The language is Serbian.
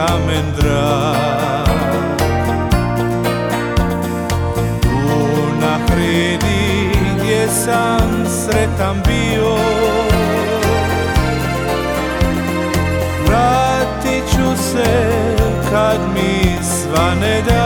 kamen drag. Tu na hridi gdje sam sretan bio, vratit ću se kad mi svane dan.